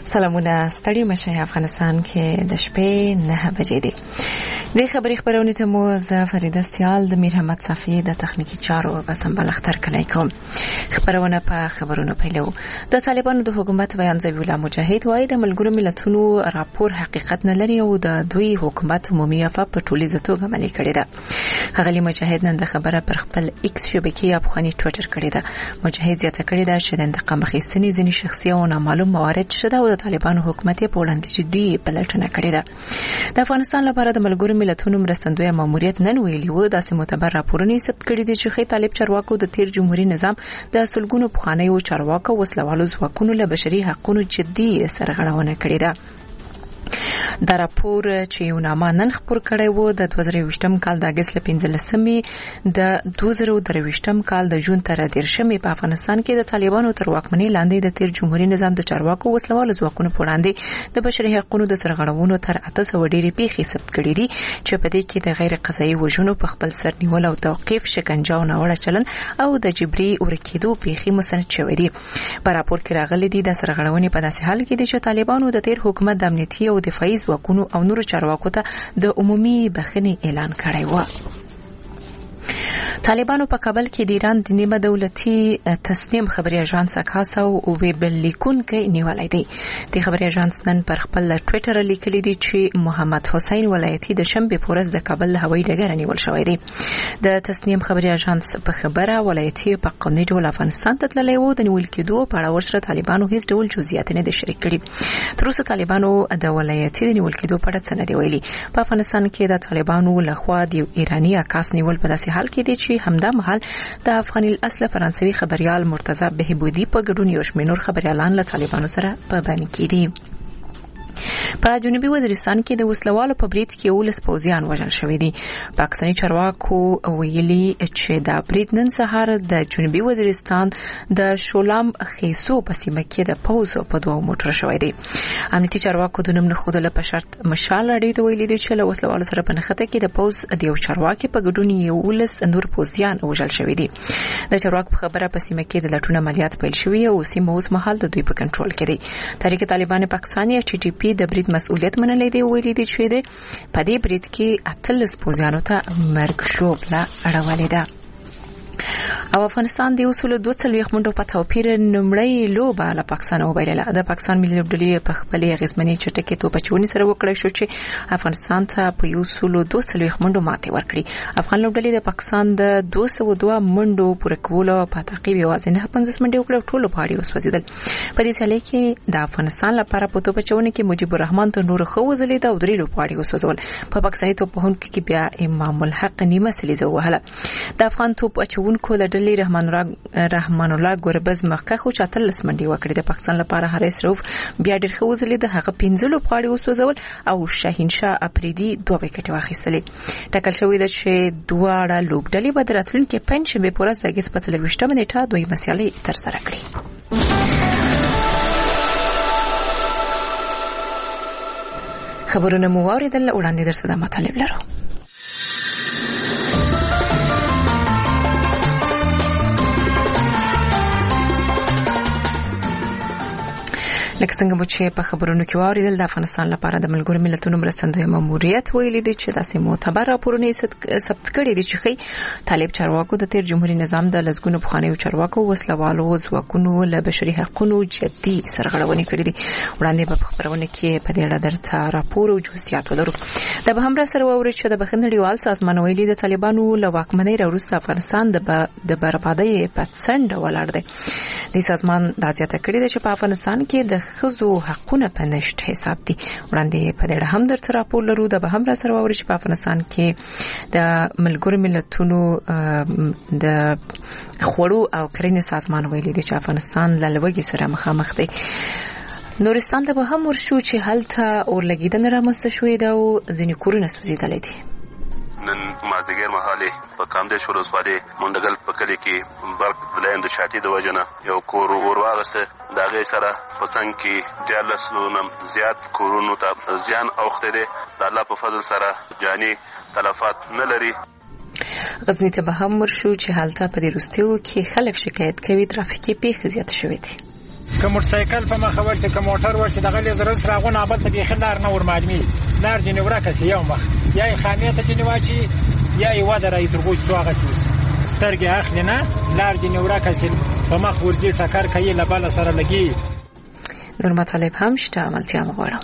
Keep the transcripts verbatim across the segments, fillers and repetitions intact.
سلامونه ستړي مشه افغانستان کې د شپې نه بجې دي. د خبري خبرونه ته مو زه فریده استیال د میر احمد صافی د تخنیکی چارو په سمبل اختر کلی کوم. خبرونه په خبرونو پیلو. د طالبانو د حکومت بیان ذبیح الله مجاهد وايي د ملګرو ملتونو راپور حقیقت نه لري او د دوی حکومت عمومي افا په ټولیزه توګه عملي کړی ده. هغه مجاهد نن د خبره پر خپل ایکس شبکې افغاني ټوئیټر کړی ده. مجاهد زیاته کړی ده چې د انتقام اخیستنې ځینې شخصي او نامعلوم موارد شته او د طالبانو حکومت په وړاندې جدي پلټنه کړې ده. د افغانستان لپاره د ملګرو ملتونو مرستندوی ماموریت نن ویلي و داسې معتبر راپورونه ثبت کړي دي چې خې طالب چارواکو د تیر جمهوریت نظام د سلګونو پخوانیو چارواکو وسلوالو ځواکونو له بشري حقوقو جدي سرغړونه کړې ده. دا راپور چې یو نامه نن خبر کړی و د دوه زره ویشتم کال د اگست ل پنځلسمې د دوه زره درویشتم کال د جون تر دیرشمې په افغانستان کې د طالبانو تر واکمنۍ لاندې د تیر جمهوریت نظام د چارواکو وسلوالو ځواکونو په وړاندې د بشري حقوقو د سرغړونو تر اته سوه ډېرې پیښې ثبت کړي دي چې په دې کې د غیر قضایي وژنو په خپل سر نیول او توقيف، شکنجه او ناوړه چلن او د جبري ورکېدو پیښې مستند شوې دي. په راپور کې راغلي دي د سرغړونې په داسې حال کې دي چې طالبانو د تیر حکومت د امنیتي او دفاعي ځواکونو او نورو چارواکو ته د عمومي بخښنې اعلان کړی و. طالبانو په کابل کې د ایران د نیمه دولتي تسنیم خبري اژانس کاسا او ویب لیکونکي نیولای دی. د خبري اژانس نن پر خپل ټوئیټر لیکلي دي چې محمد حسین ولایتي د شنبه پورز د کابل هوایي ډګر نیول شوی دی. د تسنیم خبري اژانس په خبره ولایتي په قانوني ډول افغانستان ته تللی و. د نیول کېدو په اړه ورسره طالبانو هیڅ ډول جزئیات نه دي شریک کړي. تر اوسه طالبانو د ولایتي د نیول کېدو په اړه څه نه دی ویلي. په افغانستان کې د طالبانو لخوا د ایرانی عکاس نیول په داسې حال کې دي چې همدا مهال د افغاني الاصل فرانسوي خبريال مرتضی بهبودي په ګډون یو شمېر خبريالان له طالبانو سره په باندې کېدي. په جنوبي وزیرستان کې د وسلوالو په برید کې ولس پوځیان وژل شوې دي. پاکستاني چارواکو ویلي چې د برید نن سهار د جنوبي وزیرستان د شولام خیسو په سیمه کې د پوز په دوه موټر شوې دي. امنیتي چارواکو د نوم نه خودله په شرط مشال اړې ته ویلي دي چې له وسلوالو سره په نخته کې د پوز د یو چارواکي په ګډون یو ولس نور پوځیان وژل شوې دي. د چارواکو په خبره په سیمه کې د لټون عملیات پیل شوې او سیمه اوس مهال د دوی په کنټرول کې دي. تحریک طالبان پاکستان یا ټي ټي پی د برید مسؤلیت منلې دی ویلي دي چې د پدې برید کې اتلس پوځیانو ته مرګ شوبله اړولې ده. او افغانستان د اصول دوه څلويخ منډو په توپیر نمړی لوبه له پاکستان وبایله. د پاکستان ملي لوبډلې په خپلې غزمنۍ چټکې توپچونی سره وکړای شو چې افغانستان ته په اصول دوه څلويخ منډو ماته ورکړي. افغان لوبډلې د پاکستان د دوه سوه دوه منډو پوره کولو په تعقیب یوازې نه پنځوس منډې وکړې، ټول پاړي وسوځیدل. په دې سالي کې د افغانستان لپاره په توپچونی کې مجيب الرحمن ته نور خو وزلې دا درې لوپاړي وسوځول. په پاکستاني توپهونکو کې بیا امام الحق نیمه سلیزه وهله. د افغان توپچونکو له ډلې رحمان الله رحمان الله ګوربز مخکې خو چاتل لسمنډي وکړي. د پاکستان لپاره حارث روف بیا ډېر خو وزلې د هغه پنځلو پاړي وسوځول او شاهین شاه اپریدي دوه وکټ واخیستلې. ټاکل شوې ده چې دواړه لوبډلې به راتلونکي پنځشنبه په ورځ د اگست په څلوېښتمه نیټه دوی مسیالي ترسره کړي. خبرونه مو واوریدل، وړاندې درته د مطالب لرو. لکه څنګه مو چې په خبرونو کې واوریدل، د افغانستان لپاره د ملګرو ملتونو مرستندوی ماموریت ویلي دي چې داسې معتبر راپورونه ثبت کړي دي چې خې طالب چارواکو د تیر جمهوریت نظام د لزګونو پخوانیو چارواکو وسلوالو ځواکونو له بشري حقوقو جدي سرغړونې کړې دي. وړاندې په خبرونه کې په دې اړه درته راپور او جزئیات ولرو. د به هم را سره ووري چې د بخښنړیوال سازمان ویلي د طالبانو له واکمنۍ وروسته افغانستان د بربادۍ په څنډه ولاړ دی. د سازمان د زیاته کړې ده چې په افغانستان کې د خزو حقونه په نشټ حساب دي. وړاندې په دې هم درته راپور لرو. د به هم را سره ووري چې په افغانستان کې د ملګرو ملتونو د خوړو او کرنې سازمان ویلي دی چې افغانستان له لوږې سره مخامخ دی. نورستان ته به هم ورشو چې هلته اورلګیدنه رامنځته شوې ده او ځینې کورونه سوځېدلي دي. نن مازیګر مهاله په کاندیش ولسوالۍ منډګل په کلی کې برق د لاندې شاټي د وجنه یو کور ورواغسته. دا غي سره په څنګه کې دیالس نوم زیات کورونو ته زیان اوخته دي. د الله په فضل سره جاني تلفات نه لري. غزنی ته به هم ورشو چې هلته په دې روستیو کې خلک شکایت کوي ترافیکي پیښې زیات شوې دي. که موټرسایکل په مخه ورسي که موټر ورسي دغه لیزر څراغونه ابل ته بیخي لار نه ورمعلومي لار ځینې ورکه سي یو مخ یا یې خامې ته ځینې واچي یا یې ودروي تر غوږ څو اغسي سترګې اخلي نه لار ځینې ورکه سي په مخ ورځي ټکر کوي له بله سره لګي. نور مطالب هم شته عملتیا مغواړم.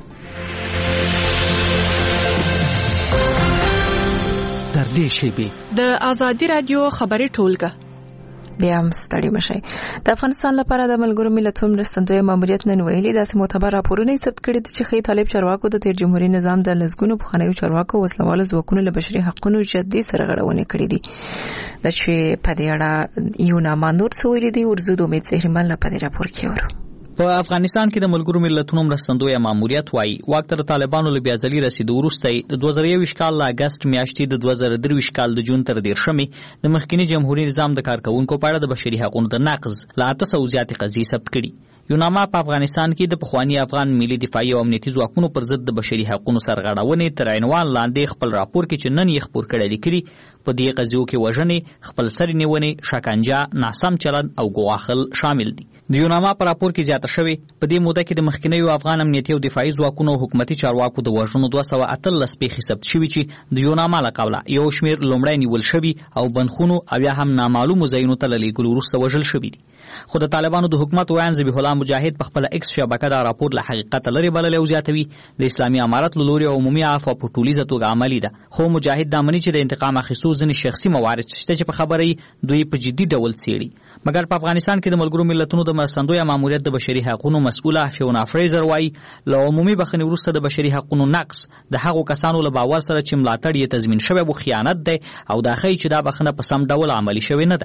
تر دې شیبې د ازادي رادیو خبري ټولګه بیا هم ستړي مشي. د افغانستان لپاره د ملګرو ملتونو مرستندوی ماموریت نن ویلي داسې معتبر راپورونه ثبت کړي چې خې طالب چارواکو د تیر جمهوریت نظام د لزګونو پخوانیو چارواکو وسلوال ځواکونو له بشري حقوقو جدي سرغړونې کړې دي. د شی په دې اړه یو نامه نور څه ویلي دي ورزو د امید زهرمل په دې راپور کې ورو. په افغانستان کې د ملګرو ملتونو مرستندوی ماموریت وایي واک تر طالبانو له بیازلي رسیدو وروسته د دوه زره یو کال له اگست میاشتې د دوه زره درې کال د جون تر دیرشمې د مخکنی جمهوریت نظام د کارکونکو په اړه د بشري حقوقو د نقض لا اته سوه زیاتې قضیې ثبت کړي. یو نامه په افغانستان کې د پخوانی افغان ملي دفاعي او امنیتي ځواکونو پر ضد د بشري حقوقو سرغړونې تر عنوان لاندې خپل راپور کې چې نن یې خپور کړی لیکلي په دې قضیو کې وژنې، خپل سر نیونې، شکنجه، ناسم چلند او ګواښل شامل دي. د یو نامه په راپور کې زیاته شوې په دې موده کې د مخکنیو افغان امنیتي او دفاعي ځواکونو حکومتي چارواکو د وژنو دوه سوه اتلس پیښې ثبت شوي چې د یو نامه له قبله یو شمېر لومړی نیول شوي او بندخونو او یا هم نامعلومو ځایونو ته له لیږلو وروسته وژل شوي دي. خو د طالبانو د حکومت ویاند ذبیح الله مجاهد په خپله ایکس شبکه دا راپور له حقیقت لرې بللی او زیاتوي د اسلامي امارت له لوري عمومي عفو په ټولیزه توګه عملي ده. خو مجاهد دا مني چې د انتقام اخیستو ځینې شخصي موارد شته چې په خبره دوی په جدي ډول څېړي. مګر په افغانستان کې د ملګرو ملتونو د مرستندوی ماموریت د بشري حقوقو مسؤله فیونا فریزر وایي له عمومي بخښنې وروسته د بشري حقوقو نقض د هغو کسانو له باور سره چې ملاتړ یې تضمین شوی و خیانت دی او دا ښیي چې دا بخښنه په سم ډول عملي شوې نه ده.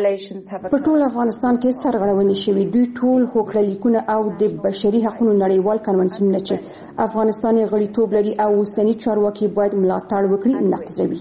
په ټول افغانستان کې سرغړونې شوي دوی ټول هوکړلیکونه او د بشري حقوقو نړیوال کنونسیونونه چې افغانستان یې غړیتوب لري او اوسني چارواکي باید ملاتړ وکړي نقضوي.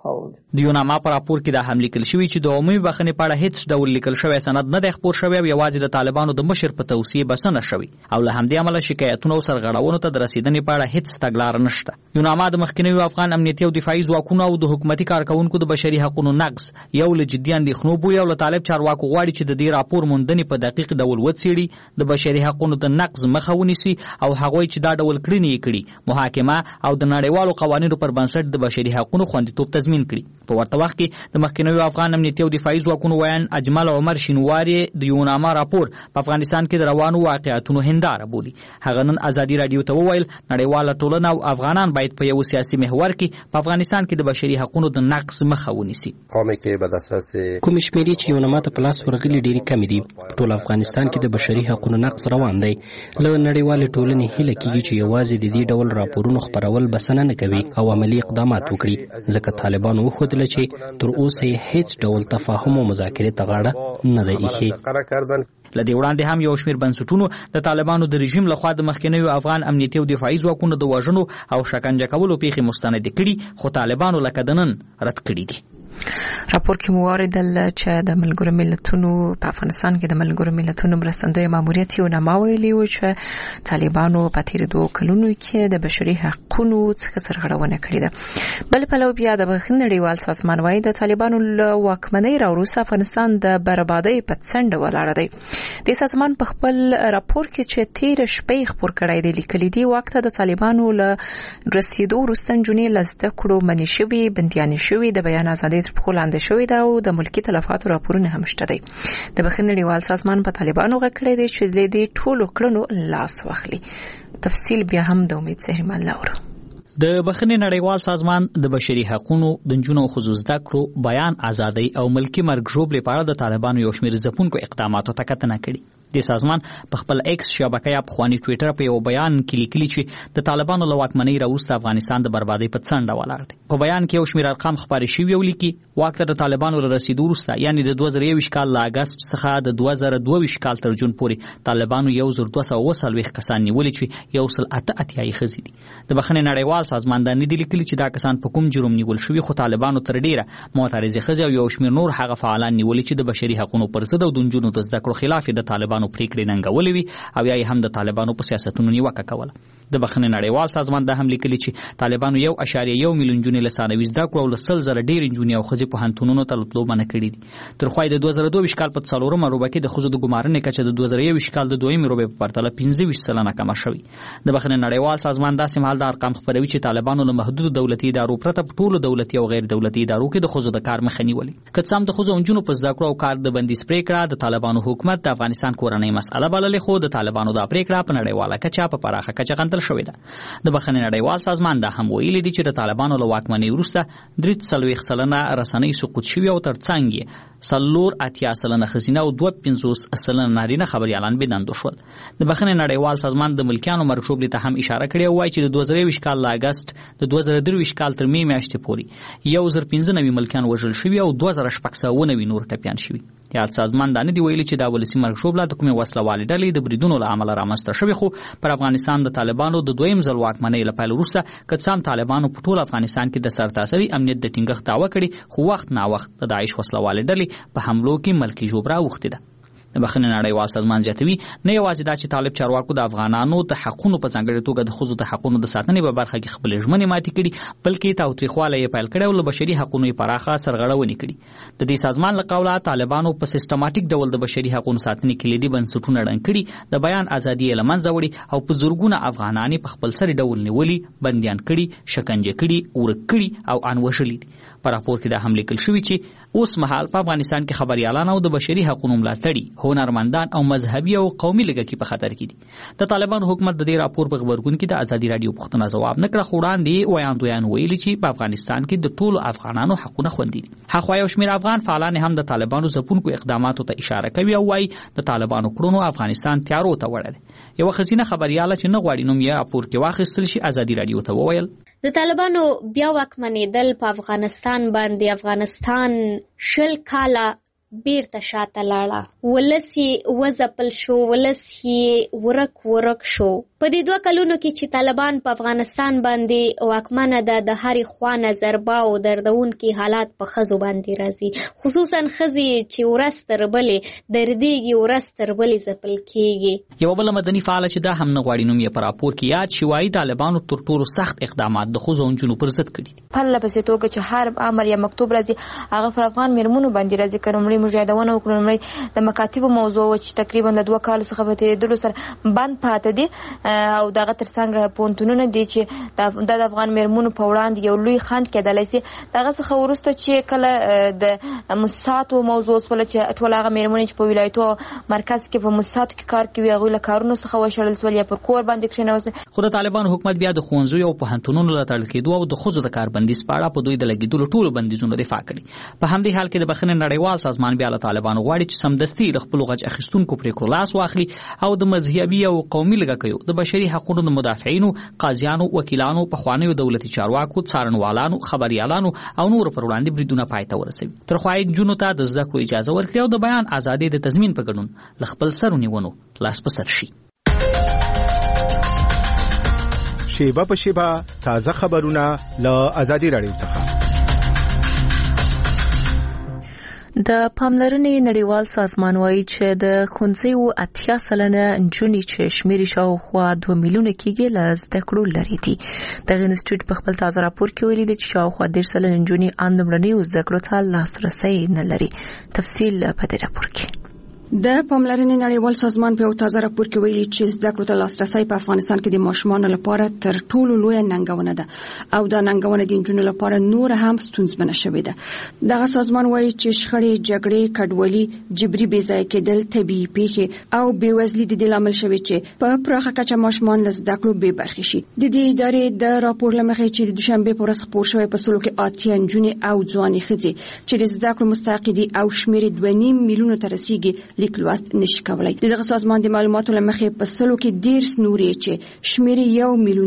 د یو نامه په راپور کې دا هم لیکل شوي چې د عمومي بخښنې په اړه هیڅ ډول لیکل شوی سند نه دی خپور شوی او یوازې د طالبانو د مشر په توصیې بسنه شوی او له همدې امله شکایتونو او سرغړونو ته د رسیدنې په اړه هیڅ تګلاره نشته. یو نامه د مخکنیو افغان امنیتي او دفاعي ځواکونو او د حکومتي کارکونکو د بشري حقوقو نقض یو له جدي اندېښنو بوي او له طالب چارواکو غواړي چې د دې راپور موندنې په دقیق ډول وڅېړي، د بشري حقوقو د نقض مخه ونیسي او هغوی چې دا ډول کړنې یې کړي محاکمه او د نړیوالو قوانینو پر بنسټ د بشري حقوقو خوندیتوب تضمین کړي. په ورته وخت کې د مخکنیو افغان امنیتي او دفاعي ځواکونو ویاند اجمل عمر شینواری د یو نامه راپور په افغانستان کې د روانو واقعیتونو هنداره بولي. هغه نن ازادي رادیو ته وویل نړیواله ټولنه او افغانان باید په یو سیاسي محور کې په افغانستان کې د بشري حقوقو د نقض مخه ونیسي. قومي کې به د اساسي کوم شمیرې چې یو نامه ته په لاس ورغلي ډېری کم دي. ټول افغانستان کې د بشري حقوقو نقض روان دی. له نړیوالې ټولنې هیله کېږي چې یوازې د دې ډول راپورونو خپرول بسنه نه کوي او عملي اقدامات وکړي، ځکه طالبانو وښودله چې تر اوسه هیڅ ډول تفاهم او مذاکرې ته غاړه نه ده ایښې. له دې وړاندې هم یو شمېر بنسټونو د طالبانو د رژیم لخوا د مخکنیو افغان امنیتي او دفاعي ځواکونو د وژنو او شکنجه کولو پیښې مستند کړي، خو طالبانو لکه د نن رد کړي دي. راپور کې موارد چې د ملګرو ملتونو په افغانستان کې د ملګرو ملتونو مرستندوی ماموریت یو نامه ویلي و چې طالبانو په تیر دوه کلونو کې د بشري حقوقو څخه سرغړونه کړې ده. بل په لو بیا د بخښنې نړیوال سازمان وايي د طالبانو له واکمنۍ راوروسته افغانستان د بربادۍ په څنډه ولاړ دی. د سازمان په خپل راپور کې چې تیر شپې خبر کړی دی لیکلي دی وخت د طالبانو له رسیدو وروسته جنې لزده کړو منی شوی بنديان شوی د بیان ازادي په خلاندې شوی دا او د ملکی تلفاتو راپورونه هم شته دي. د بخښنې نړیوال سازمان په طالبانو غکړې دي چې د دې ټولو کړنو لاس واخلي. تفصیل بیا هم د امید زهرمل لاور. د بخښنې نړیوال سازمان د بشري حقوقو د نجونو خصوص زده کړو بیان ازادي او ملکی مرګ ژوبلې په اړه د طالبانو یو شمېر ځپونکو اقداماتو ته کتنه کړې. د سازمان په خپل ایکس شبکه یا پخوانی ټویټر په یو بیان کې لیکلي چې د طالبانو له واکمنۍ راوروسته افغانستان د بربادۍ په څنډه ولاړ دی. په بیان کې یو شمېر ارقام خپاره شوي او لیکي واک ته د طالبانو له رسیدو وروسته یعنې د دوه زره یو کال له اګست څخه د دوه زره دوه کال تر جون پورې طالبانو یو زر دوه سوه اووه څلوېښت کسان نیولي چې یو سل اته اتیا یې ښځې دي. د بخښنې نړیوال سازمان دا نه دي لیکلي چې دا کسان په کوم جرم نیول شوي، خو طالبانو تر ډیره معترضې ښځې او یو شمېر نور هغه فعالان نیولي چې د بشري حقوقو پر ضد او د نجونو د زده کړو خلاف د طالبانو طالبانو پریکړې ننګولې وي او یا هم د طالبانو په سیاستونو نیوکه کوله. د بخښنې نړیوال سازمان دا هم لیکلي چې طالبانو یو اشاریه یو میلیون جنې له ثانوي زده کړو او له سل زره ډېرې نجونې او ښځې پوهنتونونو ته تلو منع کړي دي. تر خوا د دوه زره دوه ویشت کال په څلورمه روبه کې د ښځو د ګمارنې کچه د دوه زره یو ویشت کال د دویمې روبې په پرتله پنځه ویشت سلنه کمه شوې. د بخښنې نړیوال سازمان داسې مهال دا ارقام خپروي چې طالبانو له محدودو دولتي ادارو پرته په ټولو دولتي او غیر دولتي ادارو کې د ښځو د کار مخه نیولې. که څه هم د ښځو او نجونو په زده کړو او کار د بندیز پریکړه د طالبانو حکومت د افغانستان کورنۍ مسأله بللې، خو د طالبانو دا پریکړه په نړیواله کچه په پراخه کچه غندل شوې ده. د بخښنې نړیوال سازمان دا هم ویلي دي چې د طالبانو له واکمنۍ وروسته درې څلوېښت سلنه رسنۍ سقوط شوي او ترڅنګ یې څلور اتیا سلنه ښځینه او دوه پنځوس سلنه نارینه خبریالان بېدندو شول. د بخښنې نړیوال سازمان د ملکیانو مرګ ژوبلې ته هم اشاره کړې او وایي چې د دوه زره یوویشت کال له اګست د دوه زره درې ویشت کال تر مې میاشتې پورې یو زر پنځه نوي ملکیان وژل شوي او دوه زره شپږ سوه اووه نوي نور ټپیان شوي. یاد سازمان دا نه دی ویلي چې دا ولسي مرګ ژوبله د کومې وسلوالې ډلې د بریدونو له امله رامنځته شوې، خو پر افغانستان د طالبانو د دویم ځل واکمنۍ له پیل وروسته که څه هم طالبانو په ټول افغانستان کې د سرتاسري امنیت د ټینګښت دعوه کړې، خو وخت ناوخت د داعش وسلوالې ډلې په حملو کې ملکي ژوبره اوښتې ده. د بخښنې نړیوال سازمان زیاتوي نه یوازې دا چې طالب چارواکو د افغانانو د حقونو په ځانګړې توګه د ښځو د حقونو د ساتنې په برخه کې خپلې ژمنې ماتې کړي، بلکې تاوتریخوالی یې پیل کړی او له بشري حقونو یې پراخه سرغړونې کړي. د دې سازمان له قوله طالبانو په سیستماتیک ډول د بشري حقونو ساتنې کلیدي بنسټونه ړنګ کړي، د بیان ازادي یې له منځه وړي او په زرګونه افغانان یې په خپلسري ډول نیولي، بندیان کړي، شکنجه کړي، ورک کړي او ان وژلي دي. په راپور کې دا هم لیکل شوي چې اوس مهال په افغانستان کې خبریالان او د بشري حقونو ملاتړي، هنرمندان او مذهبي او قومي لږکي په خطر کې دي. د طالبانو حکومت د دې راپور په خبرګون کې د ازادي راډیو پوښتنه ځواب نه کړه، خو وړاندې ویاندویان ویلي چې په افغانستان کې د ټولو افغانانو حقونه خوندي دي. هاخوا یو شمېر افغان فعالان هم د طالبانو ځپونکو اقداماتو ته اشاره کوي او وایي د طالبانو کړنو افغانستان تیارو ته وړی. یوه ښځینه خبریاله چې نه غواړي نوم یې راپور کې واخیستل شي ازادي راډیو ته وویل د طالبانو بیا واکمنېدل په افغانستان باندې افغانستان شل کاله بیرته شاته لاړه، ولس یې وځپل شو، ولس یې ورک ورک شو. په دې دوه کلونو کې چې طالبان په افغانستان باندې واکمنه ده، د هرې خوا نه ضربه او دردونکي حالات په ښځو باندې راځي، خصوصا ښځې چې ورځ تر بلې دردېږي، ورځ تر بلې ځپل کېږي. یوه بله مدني فعاله چې دا هم نه غواړي نوم یې په راپور کې یاد شي وایي طالبانو تر ټولو سخت اقدامات د ښځو او نجونو پر ضد کړي دي. پرله پسې توګه چې هر امر یا مکتوب راځي هغه پر افغان میرمنو باندې راځي. که لومړی موږ یادونه وکړو، لومړی د مکاتبو موضوع چې تقریبا له دوه کالو څخه په تېرېدلو سره بند پاته دي او دغه ترڅنګ پوهنتونونه دي چې د افغان میرمنو په وړاندې یو لوی خنډ کېدلی شي. دغه څخه وروسته چې کله د موسساتو موضوع وسوله چې ټول هغه میرمنې چې په ولایتو مرکز کې په موسساتو کې کار کوي هغوی له کارونو څخه وشړل شول یا پر کور باندې کښېنوستل. خو د طالبانو حکومت بیا د ښوونځیو او پوهنتونونو له تړل کېدو او د ښځو د کار بندیز په اړه په دوی د لګېدلو ټولو بندیزونو دفاع کړې. په همدې حال کې د بخښنې نړیوال سازمان بیا له طالبانو غواړي چې سمدستي له خپلو غچ اخیستونکو پرېکړو لاس واخلي او د مذهبي او قومي لږکیو، د بشري حقونو د مدافعینو، قاضیانو، وکیلانو، پخوانیو دولتي چارواکو، څارنوالانو، خبریالانو او نورو پر وړاندې بریدونه پای ته ورسوي. تر خوا یې نجونو ته د زده کړو اجازه ورکړي او د بیان ازادۍ د تضمین په ګډون له خپل سر ونیونو لاس په سر شي. شیبه په شیبه تازه خبرونه له ازادي راډیو څخه. د پاملرنې نړیوال سازمان وایي چې د ښوونځیو اتیا سلنه نجونې چې شمېر یې شاوخوا دوه میلیونه کېږي له زده کړو لرې دي. دغه انسټیټیوټ په خپل تازه راپور کې ویلي دی چې شاوخوا دېرش سلنه نجونې ان لومړنیو زده کړو ته لاسرسی نه لري. تفصیل په دې راپور کې. د پاملرنې نړیوال سازمان په یو تازه راپور کې ویلي چې زده کړو ته لاسرسی په افغانستان کې د ماشومانو لپاره تر ټولو لویه ننګونه ده او دا ننګونه د نجونو لپاره نور هم ستونزمنه شوې ده. دغه سازمان وایي چې شخړې، جګړې، کډوالي، جبري بېځایه کېدل، طبیعي پیښې او بېوزلي د دې لامل شوي چې په پراخه کچه ماشومان له زده کړو بې برخې شي. د دې ادارې د راپور له مخې چې د دوشنبې په ورځ خپور شوی په سلو کې اتیا نجونې او ځوانې ښځې چې د زده کړو مستحقې دي او شمېر دوه نیم میلیونو ته رسیږي لیک لوست نشي کولای. دغه سازمان د معلوماتو له مخې په سلو کې ډېر نورې چې شمېر یو میلیون دی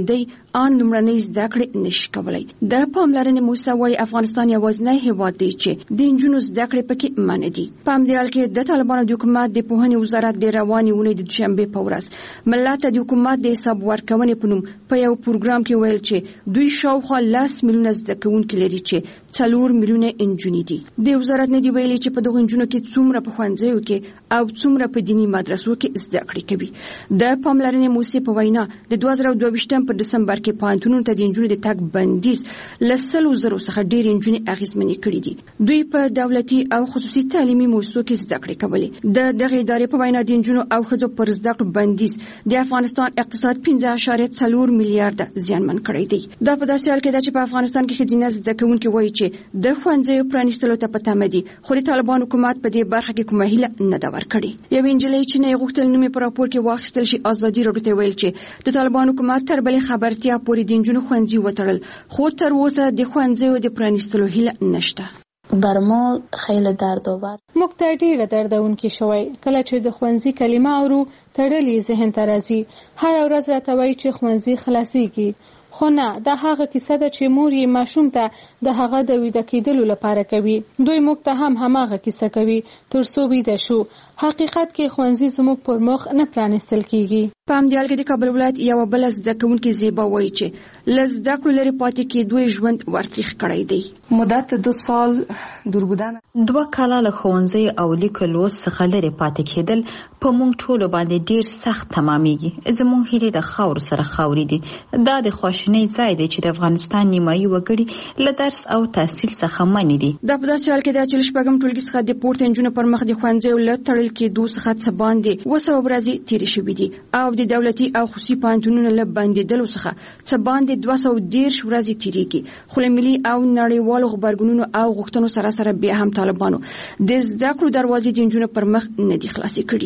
ان لومړنۍ زده کړې نشي کولای. د پاملرنې موسسه وايي افغانستان یوازینی هیواد دی چې د نجونو زده کړې پکې منع دي. په همدې حال کې د طالبانو د حکومت د پوهنې وزارت د روانې اونۍ د دوشنبې په ورځ ملت ته د حکومت د حساب ورکونې په نوم په یو پروګرام کې ویل چې دوی شاوخوا لس میلیونه زده کوونکي لري چې څلور میلیونه انجونې دي. د وزارت نه دی ویلي چې په دغو انجونو کې څومره په ښوونځیو کې او څومره په دیني مدرسو کې زده کړې کوي. د پاملرنې موسسې په وینا د دوه زره دوه ویشتم په دسمبر کې پوهنتونونو ته د انجونو د تګ بندیز له سلو زرو څخه ډېرې انجونې اغېزمنې کړي دي. دوی په دولتي او خصوصي تعلیمي موسسو کې زده کړې کولې. د دغې ادارې په وینا د انجونو او ښځو پر زده کړو بندیز د افغانستان اقتصاد پنځه اعشاریه څلور میلیارډه زیانمن کړی دی. دا په داسې حال کې ده چې په افغانستان کې ښځینه زده کوونکي وایي چې د ښوونځیو پرانیستلو ته په تمه دي، خو د طالبان حکومت په دې برخه کې کومه هیله نه ده ورکړې. یوې نجلۍ چې نه یې غوښتل نوم یې په راپور کې واخیستل شي ازادي راډیو ته ویل چې د طالبان حکومت تر بلې خبرتیا پورې د نجونو ښوونځي وتړل، خو تر اوسه د ښوونځیو د پرانیستلو هیله نشته. بر ما خیلی دردآور. موږ ته ډیره دردونکې شوی کله چې د ښوونځي کلمه اورو تړلې ذهن ته راځي. هر ورځ راته وایي چې ښوونځي خلاصېږي، خو نه، دا هغه کیسه ده چې مور یې ماشوم ته د هغه د ویده کېدلو لپاره کوي. دوی موږ ته هم هماغه کیسه کوي تر څو ویده شو. حقیقت کې ښوونځي زموږ پر مخ نه پرانیستل کیږي. په همدې حال کې د کابل ولایت یوه بله زده کوونکې زیبا وایي چې له زده کړو لرې پاتې کېدو یې ژوند ورتریخ کړی دی. مدت دو سال دور بودن دوه کاله له ښوونځي او لیک لوست څخه لرې پاتې کېدل په موږ ټولو باندې ډیر سخت تمامیږي. زموږ هیلې د خاورو سره خاورې دي. دا د خواشینۍ ځای دی چې د افغانستان نیمایي وګړي له درس او تحصیل څخه منې دي. دا په داسې حال کې ده چې له شپږم ټولګي څخه د پورته نجونو پر مخ د ښوونځیو له تړل کېدو څخه څه باندې اووه سوه ورځې تېرې شوي دي او د دولتي او خصوصي پوهنتونونو له بندېدلو څخه څه باندې دوه سوه دېرش ورځې تېرېږي. خو له ملي او نړیوالو غبرګونونو او غوښتنو سره سره بیا هم طالبانو د زده کړو دروازې د نجونو پر مخ نه دي خلاصې کړي.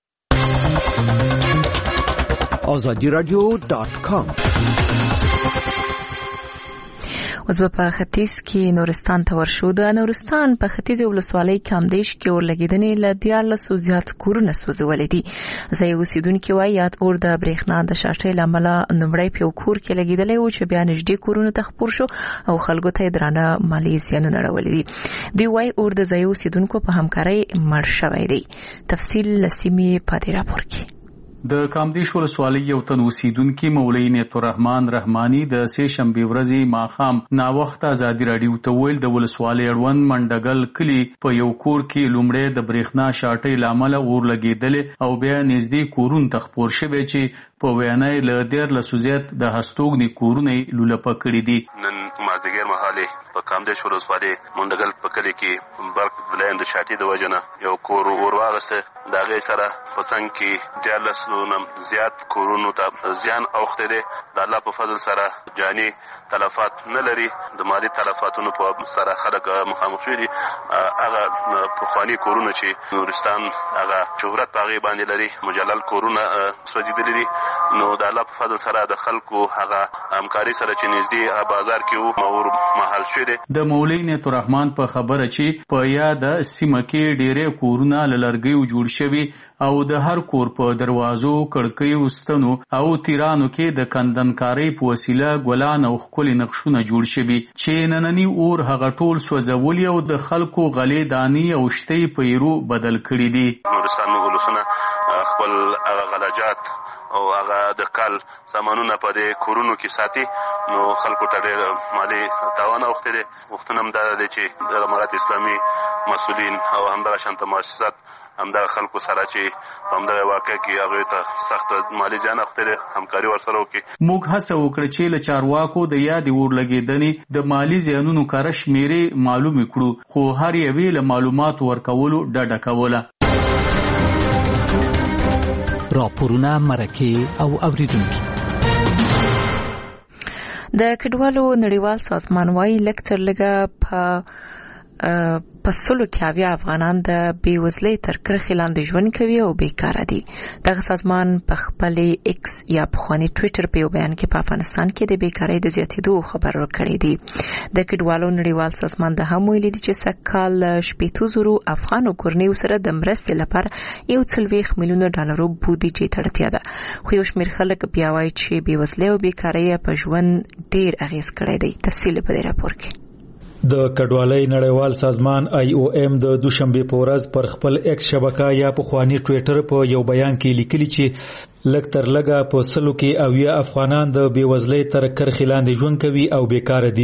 آزادی رادیو ډاټ کام. اوس په ختیځ کې نورستان ته ورشو. د نورستان په ختیځ ولسوالۍ کامدیش کې اورلګیدنې له دیارلسو زیات کورونه سوځولي دي. ځایي اوسیدونکي وایي یاد اور د برېښنا د شاټۍ له امله لومړی په یو کور کې لګېدلی و چې بیا نږدې کورونو ته خپور شو او خلکو ته یې درانه مالي زیانونه اړولي دي. دوی وایي اور د ځایي اوسیدونکو په همکارۍ مړ شوی دی. تفصیل له سیمې په دې راپور کې. د کامدیش ولسوالۍ یو تن اوسیدونکي مولوي نیت الرحمن رحماني د سه شنبې ورځې ماښام ناوخته ازادي راډیو ته ویل د ولسوالۍ اړوند منډګل کلي په یو کور کې لومړی د برېښنا شاټۍ له امله اور لګېدلې او بیا نږدې کورونو ته خپور شوی چې په وینا یې له دیارلسو زیات د هستوګنې کورونه یې لولپه کړي دي. نن مازدیګر مهالې په کامدیش ولسوالۍ منډګل په کلي کې برق د لاین د شاټۍ د وجې نه یو کور اور واغسته. د هغې سره په څنګ کې دیارلس زیات کورونو ته زیان اوخته دي. د الله په فضل سره جاني تلفات نه لري. د مالی تلفاتونو په سره خلک مخامخ شوي دي. هغه پخواني کورونه چې نورستان هغه شهرت په هغې باندې لري مجلل کورونه سوځېدلي دي. نو د الله په فضل سره د خلکو هغه همکاري سره چې نږدې بازار کې وو مور محل شوي دي. د مولوي نیت الرحمن په خبره چې په یاده سیمه کې ډېرې کورونه له لرګیو جوړ شوي او د هر کور په دروازو کړکیو ستنو او تیرانو کې د کندنکارۍ په وسیله ګلان او ښکلي نقشونه جوړ شوي چې ننني اور هغه ټول سوځولي او د خلکو غلې دانې او شتۍ په ایرو بدل کړي دي. نورستان ولسونه خپل هغه غلاجات او هغه د کال سامانونه په دې کورونو کې ساتي. نو خلکو ته ډېر مالي تاوان اوښتی دی. غوښتنه هم دا ده چې د امارت اسلامي مسؤلین او همدغه شانته مؤسسات همدغه خلکو سره چې په همدغه واقع کې هغوی ته سخت مالي زیان اوښتی دی همکاري ورسره وکړي. موږ هڅه وکړه چې له چارواکو د یادې اور لګېدنې د مالي زیانونو کره شمېرې معلومې کړو، خو هر یوې له معلوماتو ورکولو ډډه کوله. راپورونه، مرکې او اوریدونکي. د کډوالو نړیوال سازمان وايي لږ تر لږه په په سلو کې اویا افغانان د بېوزلۍ تر کرښې لاندې ژوند کوي او بیکاره دي. دغه سازمان په خپل ایکس یا پخواني ټویټر په یو بیان کې په افغانستان کې د بیکارۍ د زیاتېدو خبر ورکړی دی. د کډوالو نړیوال سازمان د هم ویلي دی چې سږکال شپېته زرو افغانو کورنیو سره د مرستې لپاره یو څلوېښت میلیونه ډالرو بودیجې ته اړتیا ده. خو یو شمېر خلک بیا وایي چې بېوزلۍ او بیکارۍ په ژوند ډېر اغېز کړی دی. تفصیل په دې راپور کې. د کډوالۍ نړیوال سازمان آی او ایم د دوشنبه په ورځ پر خپل ایکس شبکه یا په خواني ټویټر په یو بیان کې لیکلي چې لږ تر لږه په سلو کې اویا افغانان د بېوزلۍ تر کرښې لاندې ژوند کوي او بیکاره دي.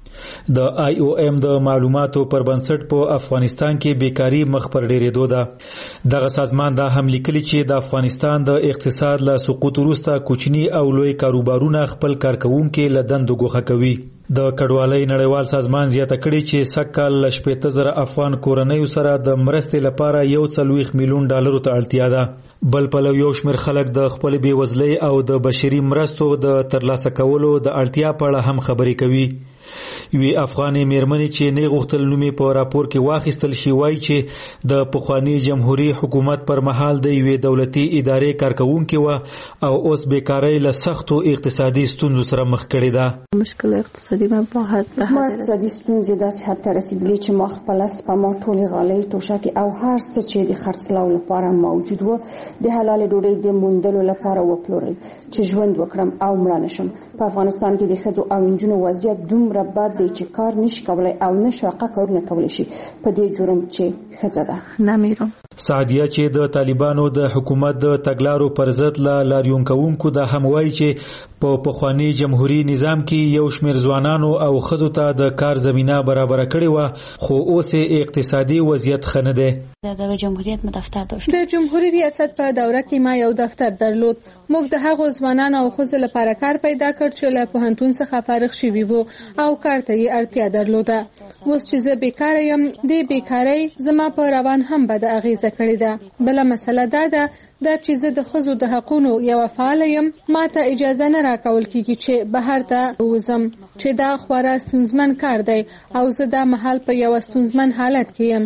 د آی او ایم د معلوماتو پر بنسټ په افغانستان کې بیکاری مخ پر ډیرېدو ده. دغه سازمان دا هم لیکلي چې د افغانستان د اقتصاد له سقوط وروسته کوچني او لوی کاروبارونه خپل کارکونکو له دندو ګوښه کوي. د کډوالۍ نړیوال سازمان زیاته کړې چې سږکال شپېته زره افغان کورنیو سره د مرستې لپاره یو څلوېښت میلیون ډالرو ته اړتیا ده. بل پلو یو شمېر خلک د خپل بېوزلۍ او د بشري مرستو د ترلاسه کولو د اړتیا په اړه هم خبرې کوي. یوې افغانې میرمنې چې نه غوښتل نوم یې په راپور کې واخیستل شي وایي چې د پخواني جمهوریت حکومت پر مهال د یوې دولتي ادارې کارکونکې وه او اوس بیکارۍ له سختو اقتصادي ستونزو سره مخ کړې ده. مشکل اقتصادي ما په حد زما اقتصادي ستونزې داسې حد ته رسېدلې چې ما خپله سپما ټولې غالۍ توشکې او هر څه چې د خرڅلاو لپاره موجود و د حلالې ډوډۍ د موندلو لپاره وپلورل چې ژوند وکړم او مړه نشم. په افغانستان کې د ښځو او نجونو وضعیت دومره بد دی چې کار نشي کولای او نه شاقه کارونه کولی شي په دې جرم چې ښځه ده. نمیرم. سعدیه چې د طالبانو د حکومت د تګلارو پر ضد لا لاریون کوونکو دا هم وایي چې په پخواني جمهوریت نظام کې یو شمېر ځوانانو او ښځو ته د کار زمینه برابر کړې وه خو اوس اقتصادي وضعیت ښه نه دی. د جمهوریت دفتر داشت. د جمهوریت ریاست په دوره کې ما یو دفتر درلود. موږ د هغو ځوانانو او ښځو لپاره کار پیدا کړ چې له پوهنتون څخه فارغ شوي وو او کار ته یې اړتیا درلوده. اوس چې زه بیکاره یم د بیکارۍ زما په روان هم بده اغیزه کړې ده. بله مسله دا ده دا چې زه د ښځو د حقونو یوه فعاله یم ما ته اجازه نه راکول کیږي چې بهر ته ووځم چې دا خورا ستونزمن کار دی او زه دا مهال په یوه ستونزمن حالت کې یم.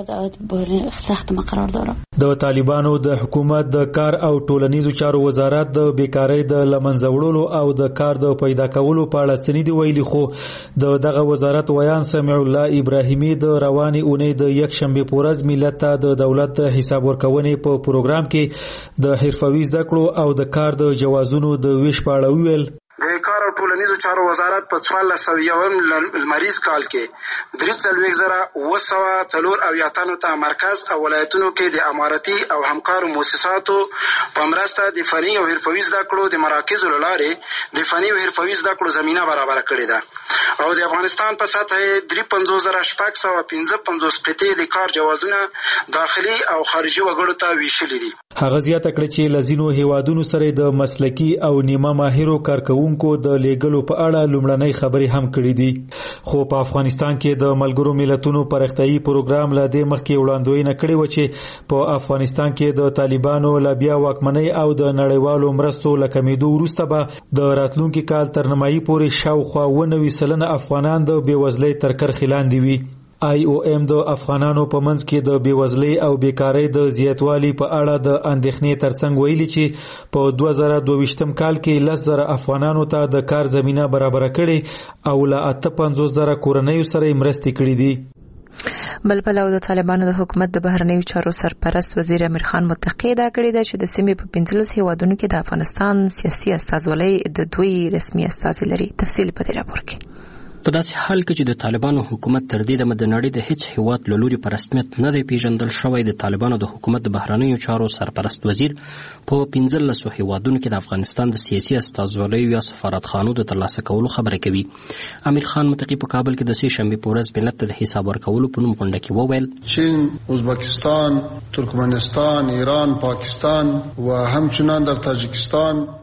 د طالبانو د حکومت د کار او ټولنیزو چارو وزارت د بیکارۍ د لمنځه وړلو او د کار د پیدا کولو په اړه څه نه دی ویلي خو د دغه وزارت ویان سمیع الله ابراهیمي د روانې اونۍ د یکشنبه په ورځ ملت ته د دولت د حساب ورکونې په پروګرام کې د حرفوي زده کړو او د کار د جوازونو د ویش په اړه ویل. د کار او ټولنیزو چارو وزارت په څوارلس سوه یوم لمریز کال کې درې څلوېښت زره اوه سوه څلور اویا تنو ته مرکز او ولایتونو کې د امارتي او همکارو مؤسساتو په مرسته د فني او حرفوي زده کړو د مراکزو له لارې د فني او حرفوي زده کړو زمینه برابره کړې ده او د افغانستان په سطح درې پنځوس زره شپږ سوه پنځه پنځوس قطعې د کار جوازونه داخلي او خارجي وګړو ته ویشلي دي. هغه زیاته کړه چې لزینو هیوادونو سره د مسلکی او نیمه ماهرو کارکونکو د لیګلو په اړه لومړنۍ خبرې هم کړې دي خو په افغانستان کې د ملګرو ملتونو پرختیايي پروګرام لا د مخکې وړاندوینه کړې و چې په افغانستان کې د طالبانو لا بیا واکمنۍ او د نړیوالو مرستو له کمیدو وروسته به د راتلونکي کال تر نیمایي پورې شاوخوا اووه نوي سلنه افغانان د بېوزلۍ تر کرښې لاندې وي. آی او ایم د افغانانو په منځ کې د بېوزلۍ او بیکارۍ د زیاتوالي په اړه د اندېښنې ترڅنګ ویلي چې په دوه زره دوه ویشتم کال کې لس زره افغانانو ته د کار زمینه برابره کړې او له اته پنځوس زره کورنیو سره مرستې کړې دي. بل پلو د طالبانو د حکومت د بهرنیو چارو سرپرست وزیر امیر خان متقی دا کړی ده چې د سیمې په پنځلس هیوادونو کې د افغانستان سیاسي استازولۍ د دوی رسمي استازي لري. تفصیل په دې راپور کې. په داسې حال کې چې د طالبانو حکومت تر دې دمه د نړۍ د هیڅ هیواد له لوري په رسمیت نه دی پیژندل شوی د طالبانو د حکومت د بهرنیو چارو سرپرست وزیر په پنځلسو هیوادونو کې د افغانستان د سیاسي استازولیو یا سفارتخانو د ترلاسه کولو خبره کوي. امیر خان متقی په کابل کې د سې شنبې په ورځ ملت ته د حساب ورکولو په نوم غونډه کې وویل چین، ازبکستان، ترکمنستان، ایران، پاکستان و همچنان در تاجیکستان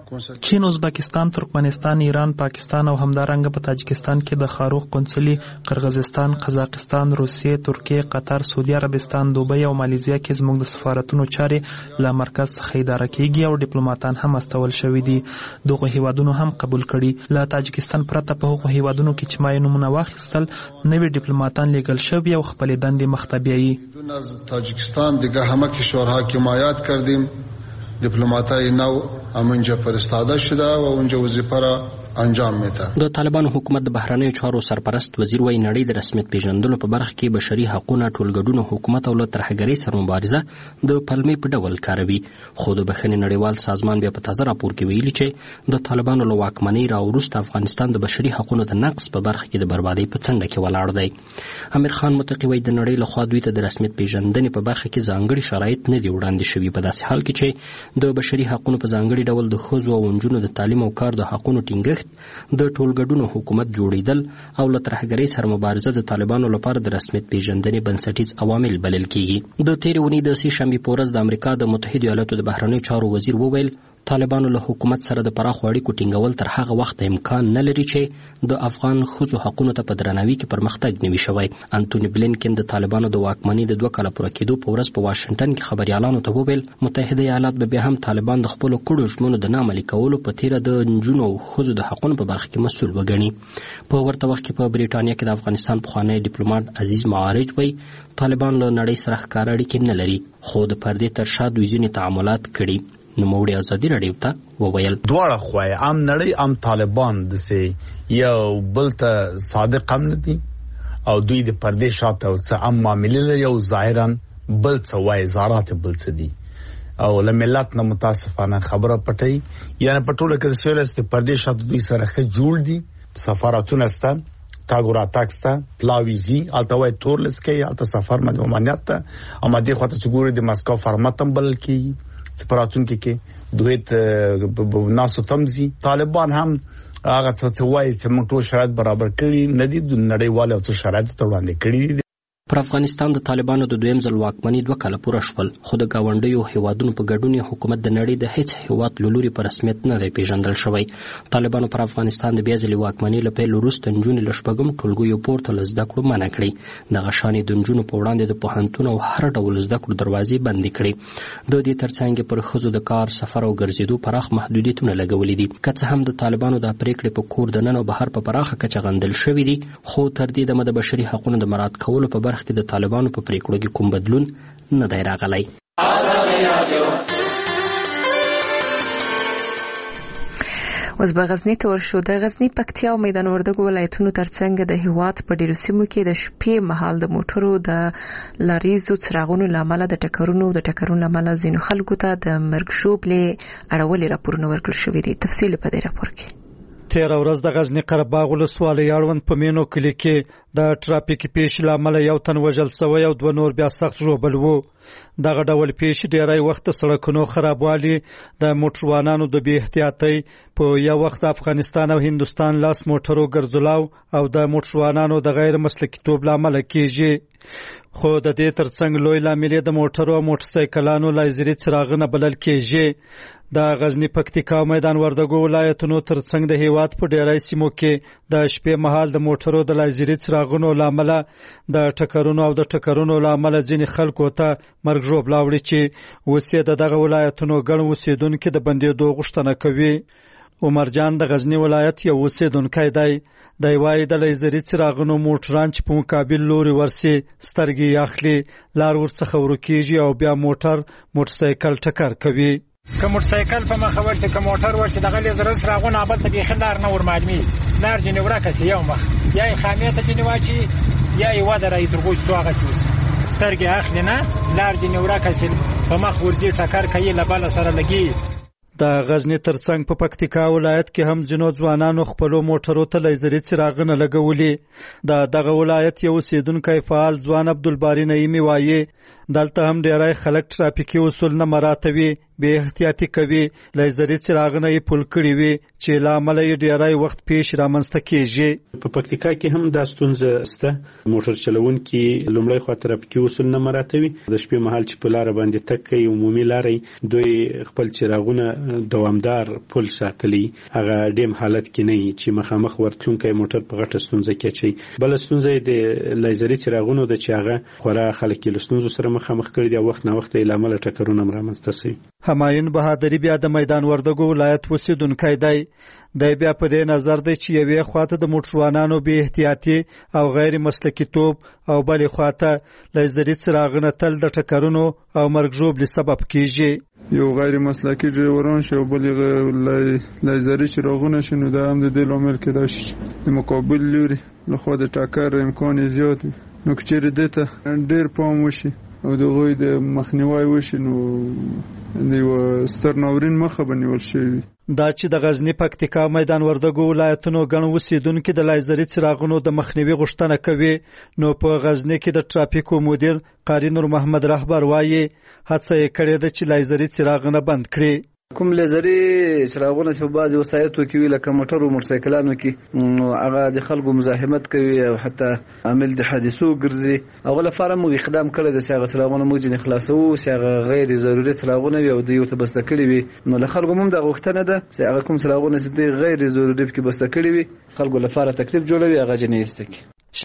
چین، ازبکستان، ترکمنستان، ایران، پاکستان او همدارنګه په تاجکستان کې د خاروخ قونسلي، قرغیزستان، قزاقستان، روسیې، ترکیه، قطر، سعودي عربستان، دوبۍ او مالیزیا کې زموږ د سفارتونو چارې له مرکز څخه اداره کیږي او ډیپلوماټان هم استول شوي دي. دغه هیوادونو هم قبول کړي. له تاجکستان پرته په هغو هیوادونو کې چې ما یې نومونه واخیستل نوي ډیپلوماټان لیږل شوي او خپلې دندې مخته بیایي. از تاجیکستان دیگه همه کشورها که حمایت کردیم دیپلماتای نو همونجا فرستاده شده و اونجا وظیفه را انجام میده. د طالبانو حکومت د بهرنیو چارو سرپرست وزیر وایي نړۍ د رسمیت پیژندلو په برخه کې بشري حقوقونه ټولګډون حکومت او له ترهګرۍ سره مبارزه د پلمې په ډول کاروي. خو د بخښنې نړیوال سازمان بیا په تازه راپور کې ویلي چې د طالبانو له واکمنۍ راوروسته افغانستان د بشري حقوقو د نقض په برخه کې د بربادۍ په څنډه کې ولاړ دی. امیر خان متقي وایي د نړۍ لخوا دوی ته د رسمیت پیژندنې په برخه کې ځانګړي شرایط نه دي وړاندې شوي، په داسې حال کې چې د بشري حقوقو په ځانګړي ډول د ښځو او نجونو د تعلیم او کار د حقوقو ټینګښت، د ټولګډون حکومت جوړیدل او له ترهګرۍ سره مبارزه د طالبانو لپاره د رسمیت پیژندنې بنسټیز عوامل بلل کیږي. د تېرې اونۍ د سې شنبې په ورځ د امریکا د متحدو ایالاتو د بهرنیو چارو وزیر وویل طالبانو له حکومت سره د پراخو اړیکو ټینګول تر هغه وخته امکان نه لري چې د افغان ښځو حقونو ته په درناوي کې پرمختګ نه وي شوی. انټوني بلینکن د طالبانو د واکمنۍ د دوه کاله پوره کېدو په ورځ په واشنګټن کې خبریالانو ته وویل متحده ایالات به بیا هم طالبان د خپلو کړو ژمنو د نه عملي کولو په تیره د نجونو او ښځو د حقونو په برخه کې مسؤل وګڼي. په ورته وخت کې په بریټانیا کې د افغانستان پخوانی ډیپلوماټ عزیز معارج وایي طالبان له نړۍ سره ښکاره اړیکې نه لري خو د پردې تر شا دوی ځینې تعاملات کړي. نوموړي ازادي راډیو ته وویل دواړه خوای ام نړۍ ام طالبان د سي یو بل ته صادق هم نه دي او دوی د پردې شاته او څه ام معاملې لري او ظاهرا بل څه وای زارات بل څه دي او له ملت نه متاسفانه خبره پټي یعنی په ټوله کې سویلس د پردې شاته دوی سره ښه جوړ دي. سفارتونه ستان تاګورا تاکستا پلاویزي التوای تورلس کې الته سفر مده امانیت ته اما دې خاطر چې ګوري د مسکو فارماتم بل کې سپاراتون کې کې دوی ناسو تمزي طالبان هم هغه څه وایي چې موږ ټول شرایط برابر کړی نه دي د نړیوالو څه شرایط ته وړاندې کړی دي. پر افغانستان د طالبانو د دویم ځل واکمنۍ دوه کاله پوره شول خو د ګاونډیو هیوادونو په ګډون حکومت د نړۍ د هیڅ هیواد له لوري په رسمیت نه دی پیژندل شوی. طالبانو پر افغانستان د بیا ځلې واکمنۍ له پیل وروسته نجونې له شپږم ټولګیو پورته له زده کړو منع کړي. دغه شانې د نجونو په وړاندې د پوهنتون او هر ډول زده کړو دروازې بندې کړي. د دې ترڅنګ پر ښځو د کار، سفر او ګرځېدو پراخ محدودیتونه لګولي دي. که څه هم د طالبانو د پریکړې په کور دننه او بهر په پراخه کچه غندل شوي دي خو تر دې دمه د بشري حقوقو د مراعات کولو په برخه کې د طالبانو په پریکړو کې کوم بدلون نه دی راغلی. اوس به غزنی ته ورشو. د غزنی، پکتیا او میدان وردګو ولایتونو ترڅنګ د هیواد په ډیرو سیمو کې د شپې مهال د موټرو د لاریزو څراغونو لامل د ټکرونو د ټکرونو لامل ځینو خلکو ته د مرګ ژوبلې اړولې راپورونه ورکړل شوي دي. تفصیل په دې راپور کې. تېره ورځ د غزنی قرهباغ ولسوالۍ اړوند په مینو کلي کې د ټرافیکي پیښې له امله یو تن وژل شوی او دوه نور بیا سخت ژوبل وو. دغه ډول پیښې ډیری وخت د سړکونو خرابوالي، د موټروانانو د بې احتیاطۍ، په یو وخت افغانستان او هندوستان لاس موټرو ګرځولاو او د موټروانانو د غیر مسلکیتوب له امله کېږي. خو د دې ترڅنګ لوی لامل د موټرو او موټرسایکلانو لایزري څراغونه بلل کېږي. د غزنی، پکتیکا او میدان وردګو ولایتونو ترڅنګ د هیواد په ډیری سیمو کې د شپې مهال د موټرو د لایزري څراغونو لامل د ټکرونو او د ټکرونو لامل ځینې خلکو ته مرګ ژوبلا وړي چې اوس د دغه ولایتونو ګڼ اوسیدونکو د بندېدو غوښتنه کوي. عمرجان د غزنی ولایت یو اوسیدونکی دی. دی وايي د لایزري څراغونو موټران چې په مقابل لوري ورسي سترګې اخلي، لار ورڅخه ورکیږي او بیا موټر موټرسایکل ټکر کوي. که موټرسایکل په مخه ورسي که موټر ورسي دغه لیزر څراغونه بل ته بیخي لار نه ورمعلومي، لار ځینې ورکه سي یو مخ یا یې خامې ته ځینې واچي یا یې ودرایي تر ګوش څو هغه تیوس سترګې اخلي نه لار ځینې ورکه سي په مخ ورځي ټکر کوي له بله سره لګي. د غزنی ترڅنګ په پکتیکا ولایت کې هم ځینو ځوانانو خپلو موټرو ته لیزري څراغونه لګولي. د دغه ولایت یو اوسیدونکی فعال ځوان عبدالباري نعیمي وایي دلته هم ډیری خلک ټرافیکي اصول نه مراعاتوي، بې احتیاطي کوي، لیزري څراغونه یې پل کړي وي چې له امله یې ډیری وخت پیش رامنځته کیږي. په پکتیکا کې هم دا ستونزه شته. موټر چلونکي لومړی خوا ټرافیکي اصول نه مراعاتوي، د شپې مهال چې په لاره باندې تګ کوي عمومي لارې دوی خپل څراغونه دوامدار پل ساتلي، هغه ډیم حالت کې نه چې مخامخ ورتلونکی موټر په غټه ستونزه کې اچي. بل ستونزه د لیزري څراغونو د چې هغه خورا خلک له ستونزو سره مخامخ کړي دي، وخت نه وخت یې له امله ټکرونه رامنځته شوي. همایون بهادري بیا د میدان وردګو ولایت اوسیدونکی دی. دی بیا په دې نظر دی چې یوې خواته د موټروانانو بې احتیاطي او غیر مسلکي توب او بلې خواته لیزري څراغونه تل د ټکرونو او مرګ ژوبلې سبب کیږي. یو غیر مسلکي ډریوران شي او بل لیزري څراغونه شي، نو دا هم د دې لامل کېدای شي د مقابل لوري لخوا د ټکر امکان زیات وي. نو که چیرې دې ته ډېر پام وشي او د هغوی د مخنیوی وشي، نو د یوه ستر ناورین مخه به نیول شوي. دا چې د غزنی، پکتیکا، میدان وردګو ولایتونو ګڼ اوسیدونکي د لیزري څراغونو د مخنیوي غوښتنه کوي، نو په غزنی کې د ټرافیکو مدیر قاری نور محمد رهبر وایي هڅه یې کړې ده چې لیزري څراغونه بند کړي. کوم لیزري څراغونه چې په بعضې وسایطو کې وي لکه موټر او موټرسایکلانو کې، نو هغه د خلکو مزاحمت کوي او حتی عامل د حادثو ګرځي. هغه لپاره موږ اقدام کړی دی چې هغه څراغونه موږ ځینې خلاصوو چې هغه غیر ضروري څراغونه وي او دوی ورته بسته کړي وي. نو له خلکو هم دغه غوښتنه ده چې هغه کوم څراغونه چې دوی غیر ضروري پکې بسته کړي وي خلکو لپاره تکلیف جوړوي هغه ځینې ایسته کړي.